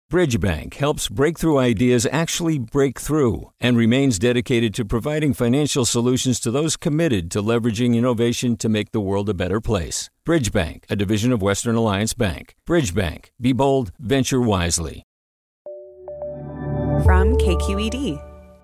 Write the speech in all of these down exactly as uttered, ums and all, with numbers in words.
Bridgebank helps breakthrough ideas actually break through and remains dedicated to providing financial solutions to those committed to leveraging innovation to make the world a better place. Bridgebank, a division of Western Alliance Bank. Bridgebank. Be bold, venture wisely. From K Q E D.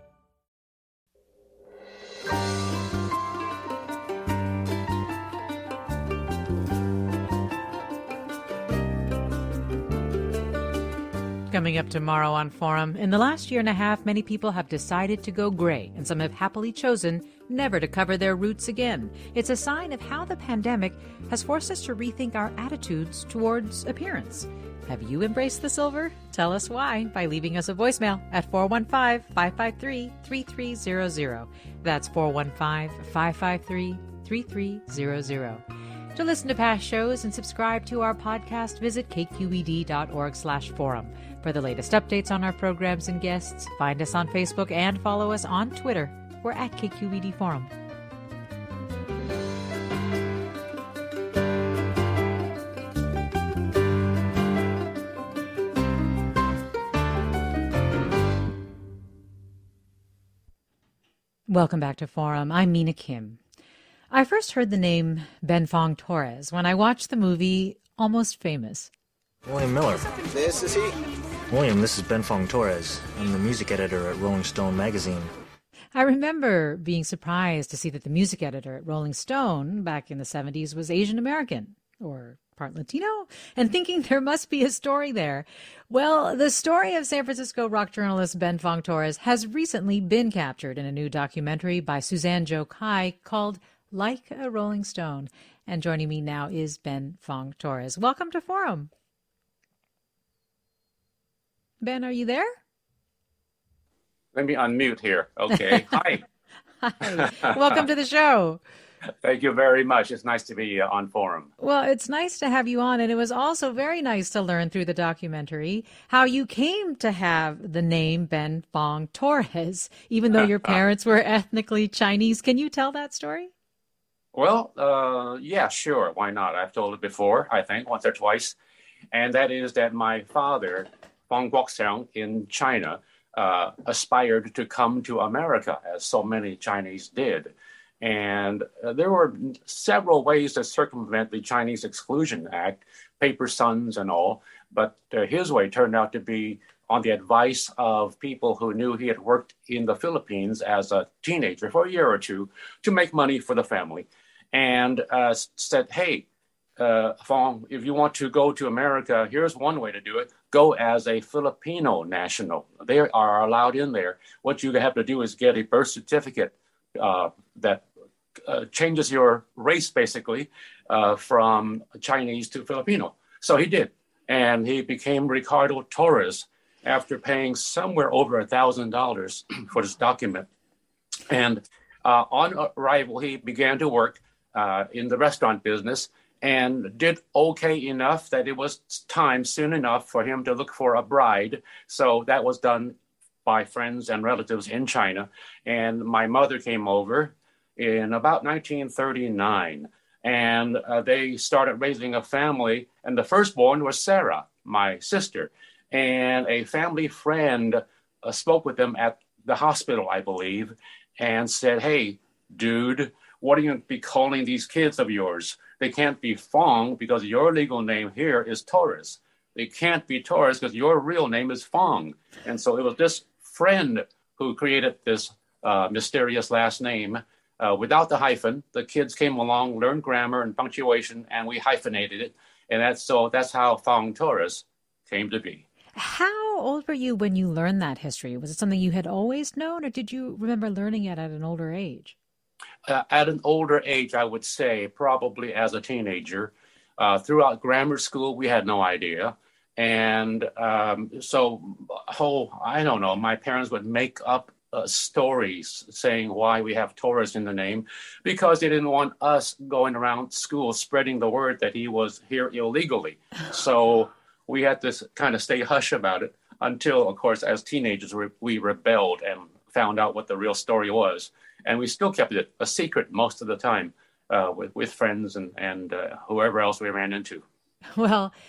Coming up tomorrow on Forum, in the last year and a half, many people have decided to go gray, and some have happily chosen never to cover their roots again. It's a sign of how the pandemic has forced us to rethink our attitudes towards appearance. Have you embraced the silver? Tell us why by leaving us a voicemail at four one five, five five three, three three zero zero. That's four one five, five five three, three three zero zero. To listen to past shows and subscribe to our podcast, visit kqed.org slash forum. For the latest updates on our programs and guests, find us on Facebook and follow us on Twitter. We're at K Q E D Forum. Welcome back to Forum. I'm Mina Kim. I first heard the name Ben Fong Torres when I watched the movie Almost Famous. William Miller. This is he. William, this is Ben Fong Torres. I'm the music editor at Rolling Stone magazine. I remember being surprised to see that the music editor at Rolling Stone back in the seventies was Asian American, or part Latino, and thinking there must be a story there. Well, the story of San Francisco rock journalist Ben Fong Torres has recently been captured in a new documentary by Suzanne Jo Kai called Like a Rolling Stone. And joining me now is Ben Fong Torres. Welcome to Forum. Ben, are you there? Let me unmute here. Okay. Hi. Hi. Welcome to the show. Thank you very much. It's nice to be uh, on Forum. Well, it's nice to have you on, and it was also very nice to learn through the documentary how you came to have the name Ben Fong Torres, even though your parents were ethnically Chinese. Can you tell that story? Well, uh, yeah, sure. Why not? I've told it before, I think, once or twice. And that is that my father, Fong Guoxiang, in China, uh, aspired to come to America, as so many Chinese did. And uh, there were several ways to circumvent the Chinese Exclusion Act, paper sons and all. But uh, his way turned out to be on the advice of people who knew he had worked in the Philippines as a teenager for a year or two to make money for the family. And uh, said, hey, uh, Fong, if you want to go to America, here's one way to do it. Go as a Filipino national. They are allowed in there. What you have to do is get a birth certificate uh, that uh, changes your race, basically, uh, from Chinese to Filipino. So he did. And he became Ricardo Torres after paying somewhere over a thousand dollars for this document. And uh, on arrival, he began to work uh, in the restaurant business and did okay enough that it was time soon enough for him to look for a bride. So that was done by friends and relatives in China. And my mother came over in about nineteen thirty-nine. And uh, they started raising a family. And the firstborn was Sarah, my sister. And a family friend uh, spoke with them at the hospital, I believe, and said, hey, dude, what are you going to be calling these kids of yours? They can't be Fong because your legal name here is Torres. They can't be Torres because your real name is Fong. And so it was this friend who created this uh, mysterious last name uh, without the hyphen. The kids came along, learned grammar and punctuation, and we hyphenated it. And that's so that's how Fong Torres came to be. How old were you when you learned that history? Was it something you had always known, or did you remember learning it at an older age? Uh, at an older age, I would say, probably as a teenager. Uh, throughout grammar school, we had no idea. And um, so, whole, I don't know, my parents would make up uh, stories saying why we have Torres in the name, because they didn't want us going around school spreading the word that he was here illegally. So we had to kind of stay hush about it until, of course, as teenagers, we, we rebelled and found out what the real story was. And we still kept it a secret most of the time uh, with, with friends and, and uh, whoever else we ran into. Well,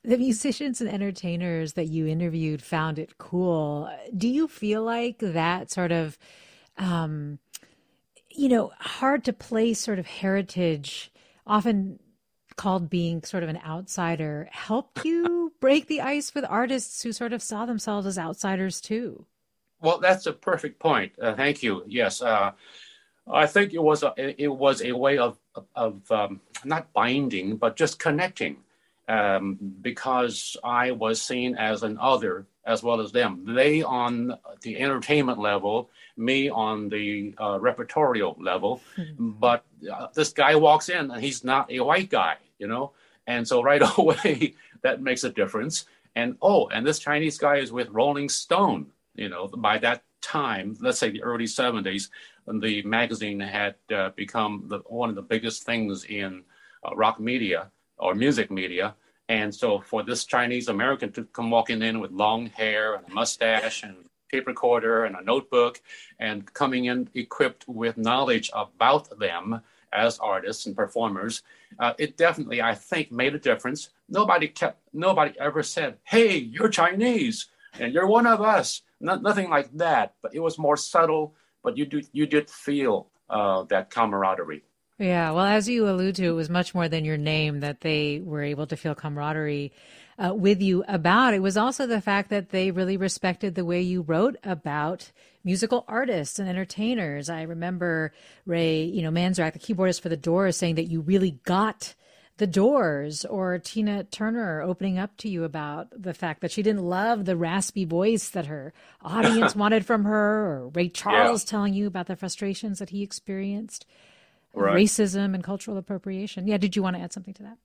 The musicians and entertainers that you interviewed found it cool. Do you feel like that sort of, um, you know, hard to place sort of heritage, often called being sort of an outsider, helped you break the ice with artists who sort of saw themselves as outsiders too? Well, that's a perfect point. Uh, thank you. Yes, uh, I think it was a, it was a way of of um, not binding, but just connecting, um, because I was seen as an other as well as them. They on the entertainment level, me on the uh, repertorial level. Mm-hmm. But uh, this guy walks in and he's not a white guy, you know, and so right away that makes a difference. And oh, and this Chinese guy is with Rolling Stone. You know, by that time, let's say the early seventies, the magazine had uh, become the, one of the biggest things in uh, rock media or music media. And so for this Chinese American to come walking in with long hair and a mustache and tape recorder and a notebook and coming in equipped with knowledge about them as artists and performers, uh, it definitely, I think, made a difference. Nobody kept, nobody ever said, hey, you're Chinese and you're one of us. Not, nothing like that, but it was more subtle, but you, do, you did feel uh, that camaraderie. Yeah, well, as you allude to, it was much more than your name that they were able to feel camaraderie uh, with you about. It was also the fact that they really respected the way you wrote about musical artists and entertainers. I remember Ray, you know, Manzarek, the keyboardist for The Doors, saying that you really got The Doors, or Tina Turner opening up to you about the fact that she didn't love the raspy voice that her audience wanted from her, or Ray Charles yeah. telling you about the frustrations that he experienced. Right. Racism and cultural appropriation. Yeah, did you want to add something to that?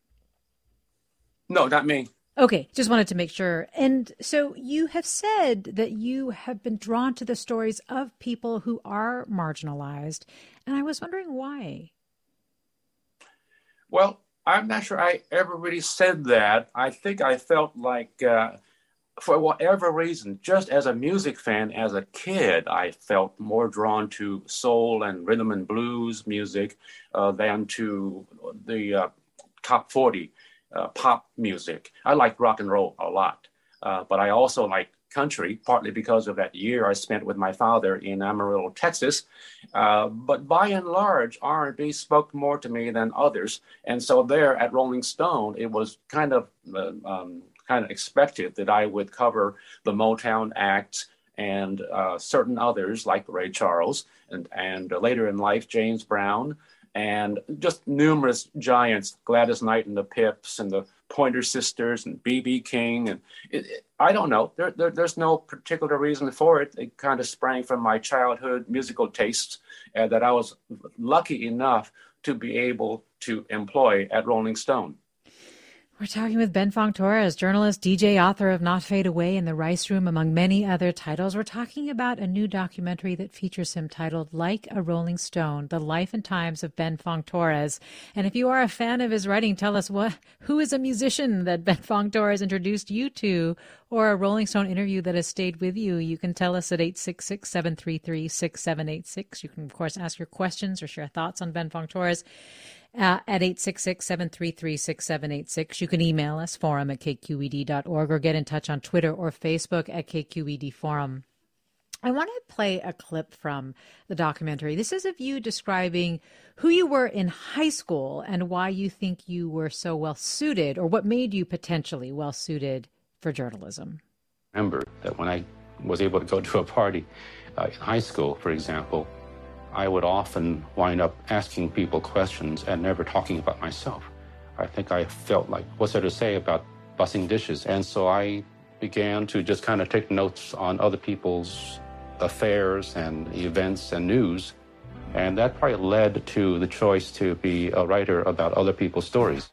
No, not me. Okay, just wanted to make sure. And so you have said that you have been drawn to the stories of people who are marginalized, and I was wondering why. Well, I'm not sure I ever really said that. I think I felt like, uh, for whatever reason, just as a music fan, as a kid, I felt more drawn to soul and rhythm and blues music uh, than to the uh, top forty uh, pop music. I liked rock and roll a lot, uh, but I also like country, partly because of that year I spent with my father in Amarillo, Texas. Uh, but by and large, R and B spoke more to me than others. And so there at Rolling Stone, it was kind of uh, um, kind of expected that I would cover the Motown acts and uh, certain others like Ray Charles and, and uh, later in life, James Brown, and just numerous giants, Gladys Knight and the Pips and the Pointer Sisters and B B King. And it, it, I don't know, there, there, there's no particular reason for it. It kind of sprang from my childhood musical tastes uh, that I was lucky enough to be able to employ at Rolling Stone. We're talking with Ben Fong Torres, journalist, D J, author of Not Fade Away and The Rice Room, among many other titles. We're talking about a new documentary that features him titled Like a Rolling Stone, The Life and Times of Ben Fong Torres. And if you are a fan of his writing, tell us what, who is a musician that Ben Fong Torres introduced you to, or a Rolling Stone interview that has stayed with you. You can tell us at eight six six, seven three three, six seven eight six. You can, of course, ask your questions or share thoughts on Ben Fong Torres. Uh, at eight six six, seven three three, six seven eight six. You can email us, forum at k q e d dot org, or get in touch on Twitter or Facebook at K Q E D Forum. I want to play a clip from the documentary. This is of you describing who you were in high school and why you think you were so well suited, or what made you potentially well suited for journalism. Remember that when I was able to go to a party uh, in high school, for example, I would often wind up asking people questions and never talking about myself. I think I felt like, what's there to say about bussing dishes? And so I began to just kind of take notes on other people's affairs and events and news. And that probably led to the choice to be a writer about other people's stories.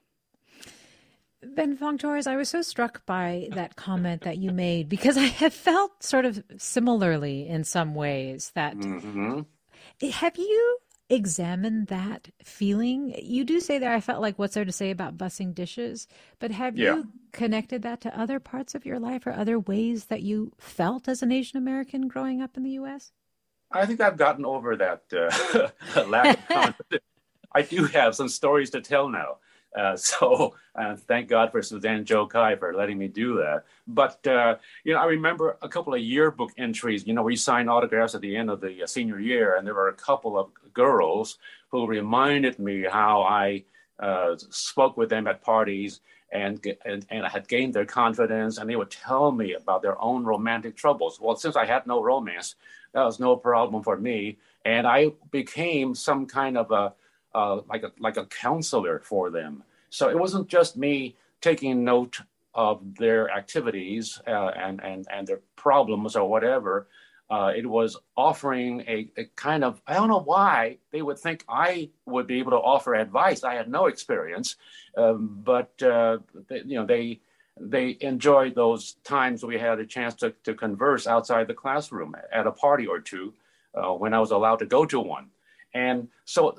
Ben Fong Torres, I was so struck by that comment that you made, because I have felt sort of similarly in some ways that... Mm-hmm. Have you examined that feeling? You do say there, I felt like, what's there to say about bussing dishes? But have yeah. you connected that to other parts of your life or other ways that you felt as an Asian American growing up in the U S? I think I've gotten over that uh, lack of confidence. I do have some stories to tell now. Uh, so uh, thank God for Suzanne Joe Kai for letting me do that. But, uh, you know, I remember a couple of yearbook entries. You know, we signed autographs at the end of the uh, senior year, and there were a couple of girls who reminded me how I uh, spoke with them at parties and, and and I had gained their confidence, and they would tell me about their own romantic troubles. Well, since I had no romance, that was no problem for me, and I became some kind of a uh, like a like a counselor for them. So it wasn't just me taking note of their activities uh, and and and their problems or whatever. Uh, it was offering a, a kind of, I don't know why they would think I would be able to offer advice. I had no experience, um, but uh, they, you know, they they enjoyed those times we had a chance to, to converse outside the classroom at a party or two uh, when I was allowed to go to one. And so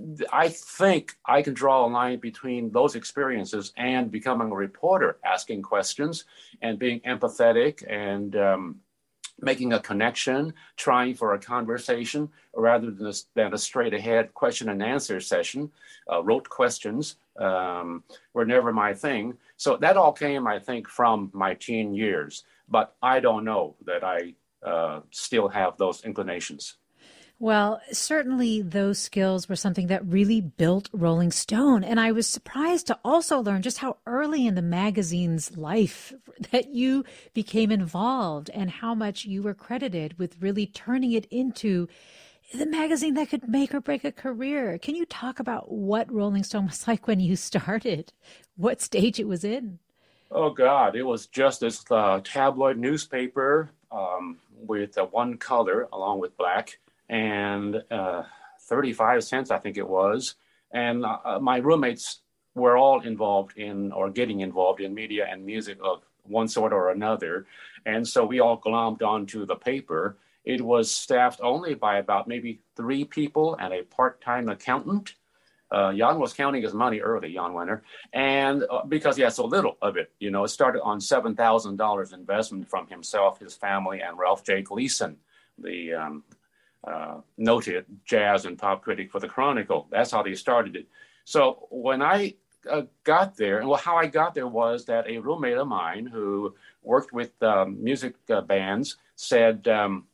I think I can draw a line between those experiences and becoming a reporter, asking questions and being empathetic and um, making a connection, trying for a conversation rather than a, than a straight ahead question and answer session. Uh, rote questions um, were never my thing. So that all came, I think, from my teen years. But I don't know that I uh, still have those inclinations. Well, certainly those skills were something that really built Rolling Stone. And I was surprised to also learn just how early in the magazine's life that you became involved and how much you were credited with really turning it into the magazine that could make or break a career. Can you talk about what Rolling Stone was like when you started? What stage it was in? Oh, God, it was just this uh, tabloid newspaper um, with uh, one color along with black. And uh, thirty-five cents, I think it was. And uh, my roommates were all involved in or getting involved in media and music of one sort or another. And so we all glommed onto the paper. It was staffed only by about maybe three people and a part-time accountant. Uh, Jan was counting his money early, Jan Wenner. And uh, because he had so little of it, you know, it started on seven thousand dollars investment from himself, his family, and Ralph J. Gleason, the um, Uh, noted jazz and pop critic for the Chronicle. That's how they started it. So when I uh, got there, and well, how I got there was that a roommate of mine who worked with um, music uh, bands said um,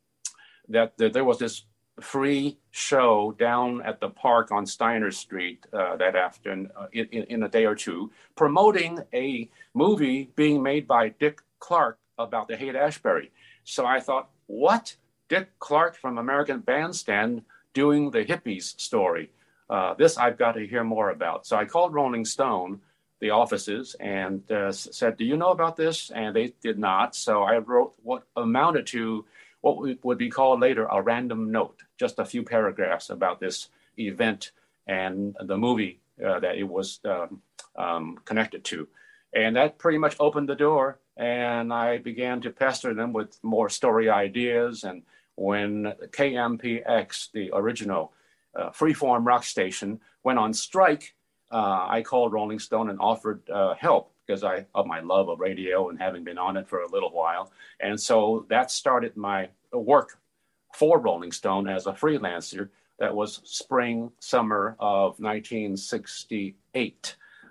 that, that there was this free show down at the park on Steiner Street uh, that afternoon, uh, in, in a day or two, promoting a movie being made by Dick Clark about the Haight-Ashbury. So I thought, what? Dick Clark from American Bandstand doing the hippies story. Uh, this I've got to hear more about. So I called Rolling Stone, the offices, and uh, said, do you know about this? And they did not. So I wrote what amounted to what would be called later a random note, just a few paragraphs about this event and the movie uh, that it was um, um, connected to. And that pretty much opened the door. And I began to pester them with more story ideas. And when K M P X, the original uh, freeform rock station, went on strike, uh, I called Rolling Stone and offered uh, help because I of my love of radio and having been on it for a little while. And so that started my work for Rolling Stone as a freelancer. That was spring, summer of nineteen sixty-eight.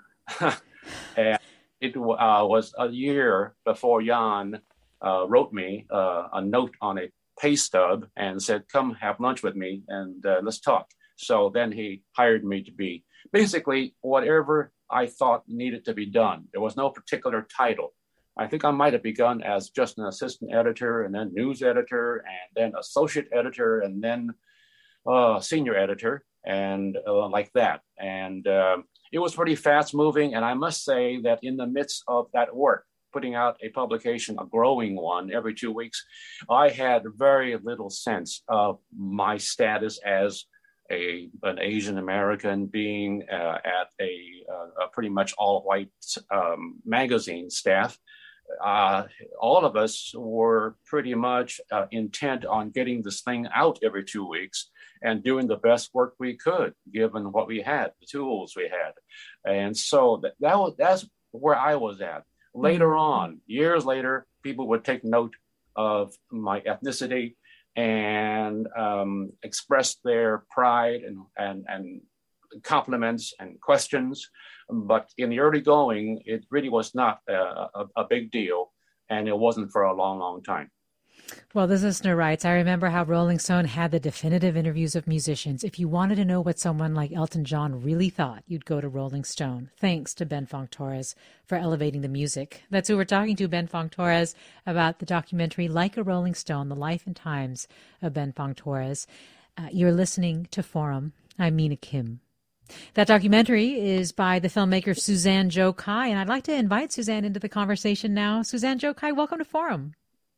And it uh, was a year before Jan uh, wrote me uh, a note on a pay stub and said, come have lunch with me and uh, let's talk. So then he hired me to be basically whatever I thought needed to be done. There was no particular title. I think I might have begun as just an assistant editor and then news editor and then associate editor and then uh, senior editor and uh, like that. And uh, it was pretty fast moving. And I must say that in the midst of that work, putting out a publication, a growing one every two weeks, I had very little sense of my status as a an Asian American being uh, at a, uh, a pretty much all white um, magazine staff. Uh, all of us were pretty much uh, intent on getting this thing out every two weeks and doing the best work we could, given what we had, the tools we had. And so that, that was, that's where I was at. Later on, years later, people would take note of my ethnicity and um, express their pride and, and, and compliments and questions. But in the early going, it really was not a, a, a big deal, and it wasn't for a long, long time. Well, this listener writes, I remember how Rolling Stone had the definitive interviews of musicians. If you wanted to know what someone like Elton John really thought, you'd go to Rolling Stone. Thanks to Ben Fong Torres for elevating the music. That's who we're talking to, Ben Fong Torres, about the documentary Like a Rolling Stone, The Life and Times of Ben Fong Torres. Uh, you're listening to Forum. I'm Mina Kim. That documentary is by the filmmaker Suzanne Joe Kai, and I'd like to invite Suzanne into the conversation now. Suzanne Joe Kai, welcome to Forum.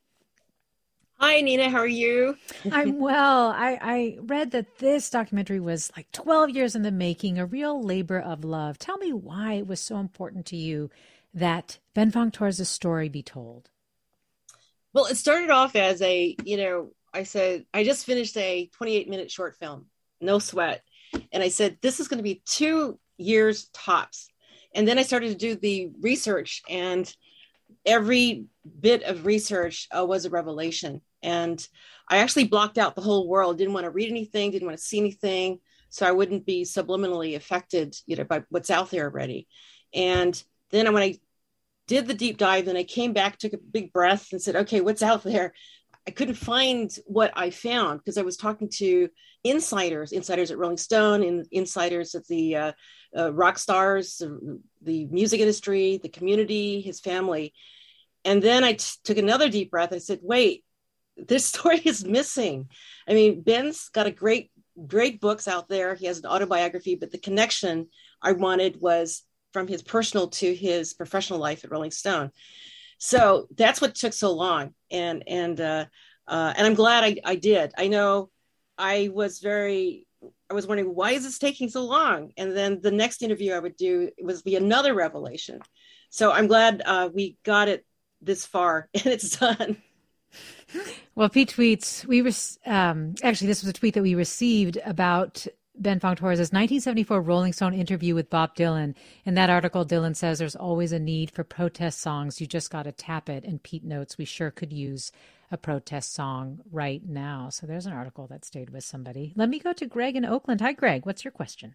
Hi, Nina. How are you? I'm well. I, I read that this documentary was like twelve years in the making, a real labor of love. Tell me why it was so important to you that Ben Fong Torres' story be told. Well, it started off as a, you know, I said, I just finished a twenty-eight minute short film, No Sweat. And I said, this is going to be two years tops. And then I started to do the research, and every bit of research uh, was a revelation. And I actually blocked out the whole world, didn't want to read anything, didn't want to see anything, so I wouldn't be subliminally affected, you know, by what's out there already. And then when I did the deep dive, then I came back, took a big breath and said, okay, what's out there? I couldn't find what I found because I was talking to insiders, insiders at Rolling Stone, and insiders at the uh, uh, rock stars, uh, the music industry, the community, his family. And then I t- took another deep breath. I said, wait, this story is missing. I mean, Ben's got a great, great books out there. He has an autobiography, but the connection I wanted was from his personal to his professional life at Rolling Stone. So that's what took so long. And, and, uh, uh, and I'm glad I, I did. I know I was very, I was wondering, why is this taking so long? And then the next interview I would do was be another revelation. So I'm glad uh, we got it this far and it's done. Well, Pete tweets, we re- um, actually, this was a tweet that we received about Ben Fong Torres' nineteen seventy-four Rolling Stone interview with Bob Dylan. In that article, Dylan says there's always a need for protest songs. You just got to tap it. And Pete notes we sure could use a protest song right now. So there's an article that stayed with somebody. Let me go to Greg in Oakland. Hi, Greg. What's your question?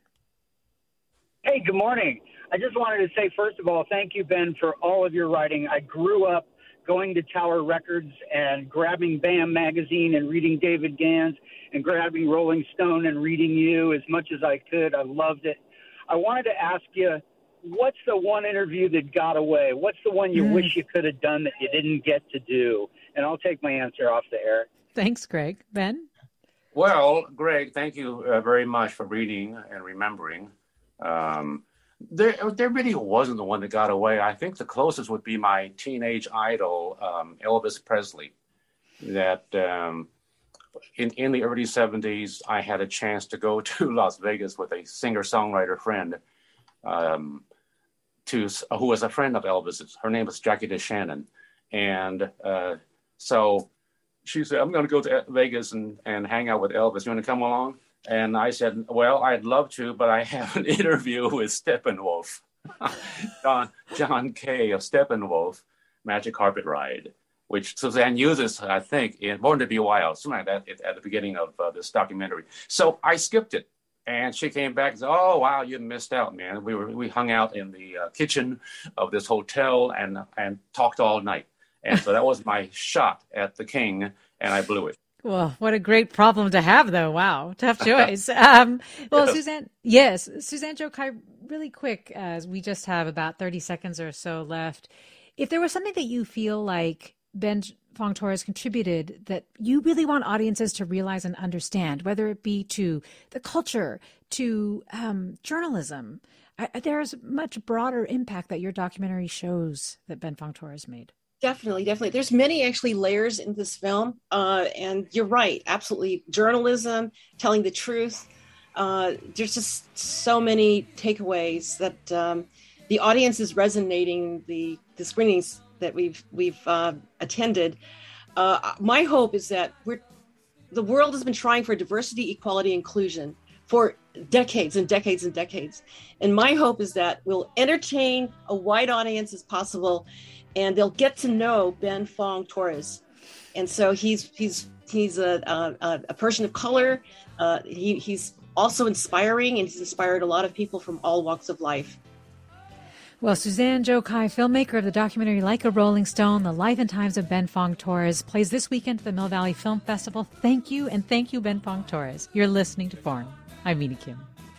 Hey, good morning. I just wanted to say, first of all, thank you, Ben, for all of your writing. I grew up going to Tower Records and grabbing BAM magazine and reading David Gans and grabbing Rolling Stone and reading you as much as I could. I loved it. I wanted to ask you, what's the one interview that got away? What's the one you mm. wish you could have done that you didn't get to do? And I'll take my answer off the air. Thanks, Greg. Ben? Well, Greg, thank you uh, very much for reading and remembering. Um, There, there really wasn't the one that got away. I think the closest would be my teenage idol, um, Elvis Presley. That um, in, in the early seventies, I had a chance to go to Las Vegas with a singer-songwriter friend um, to who was a friend of Elvis's. Her name was Jackie DeShannon. And uh, so she said, I'm going to go to Vegas and, and hang out with Elvis. You want to come along? And I said, well, I'd love to, but I have an interview with Steppenwolf, John, John Kay of Steppenwolf, Magic Carpet Ride, which Suzanne uses, I think, in Born to Be Wild, something like that at the beginning of uh, this documentary. So I skipped it. And she came back and said, oh, wow, you missed out, man. We were we hung out in the uh, kitchen of this hotel and and talked all night. And so that was my shot at the king, and I blew it. Well, what a great problem to have, though. Wow. Tough choice. um, well, yes. Suzanne, yes, Suzanne Joe Kai, really quick, as we just have about thirty seconds or so left. If there was something that you feel like Ben Fong Torres contributed that you really want audiences to realize and understand, whether it be to the culture, to um, journalism, I, there's much broader impact that your documentary shows that Ben Fong Torres made. Definitely, definitely. There's many actually layers in this film. Uh, and you're right, absolutely. Journalism, telling the truth. Uh, there's just so many takeaways that um, the audience is resonating, the, the screenings that we've we've uh, attended. Uh, my hope is that we're the world has been trying for diversity, equality, inclusion for decades and decades and decades. And my hope is that we'll entertain a wide audience as possible, and they'll get to know Ben Fong Torres. And so he's he's he's a a, a person of color. Uh, he, he's also inspiring, and he's inspired a lot of people from all walks of life. Well, Suzanne Joe Kai, filmmaker of the documentary Like a Rolling Stone, The Life and Times of Ben Fong Torres, plays this weekend at the Mill Valley Film Festival. Thank you, and thank you, Ben Fong Torres. You're listening to Forum. I'm Mina Kim.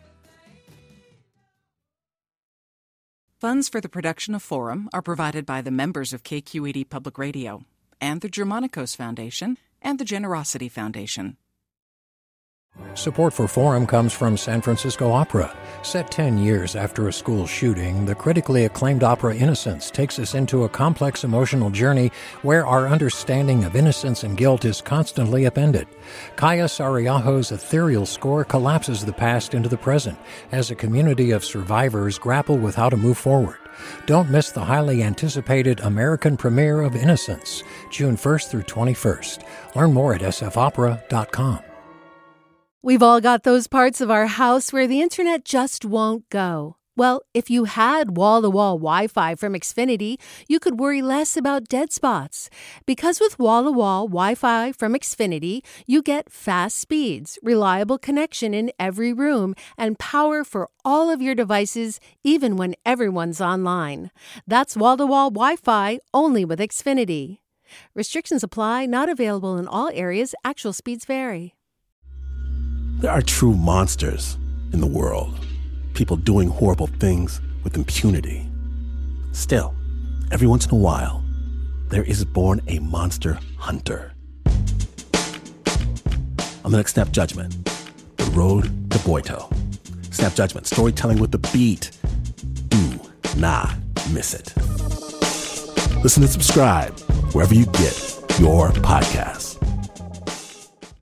Funds for the production of Forum are provided by the members of K Q E D Public Radio and the Germanicos Foundation and the Generosity Foundation. Support for Forum comes from San Francisco Opera. Set ten years after a school shooting, the critically acclaimed opera Innocence takes us into a complex emotional journey where our understanding of innocence and guilt is constantly upended. Kaya Sariaho's ethereal score collapses the past into the present as a community of survivors grapple with how to move forward. Don't miss the highly anticipated American premiere of Innocence, June first through twenty-first. Learn more at s f opera dot com. We've all got those parts of our house where the internet just won't go. Well, if you had wall-to-wall Wi-Fi from Xfinity, you could worry less about dead spots. Because with wall-to-wall Wi-Fi from Xfinity, you get fast speeds, reliable connection in every room, and power for all of your devices, even when everyone's online. That's wall-to-wall Wi-Fi only with Xfinity. Restrictions apply, not available in all areas. Actual speeds vary. There are true monsters in the world. People doing horrible things with impunity. Still, every once in a while, there is born a monster hunter. On the next Snap Judgment, The Road to Boito. Snap Judgment, storytelling with the beat. Do not miss it. Listen and subscribe wherever you get your podcasts.